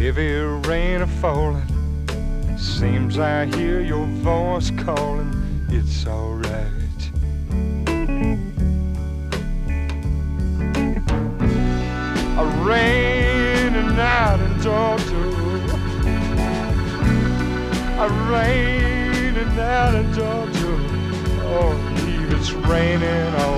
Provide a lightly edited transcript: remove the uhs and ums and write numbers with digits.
Heavy rain a falling. Seems I hear your voice calling. It's alright. A rainy night in Georgia. A rainy night in Georgia. Oh, leave it's raining all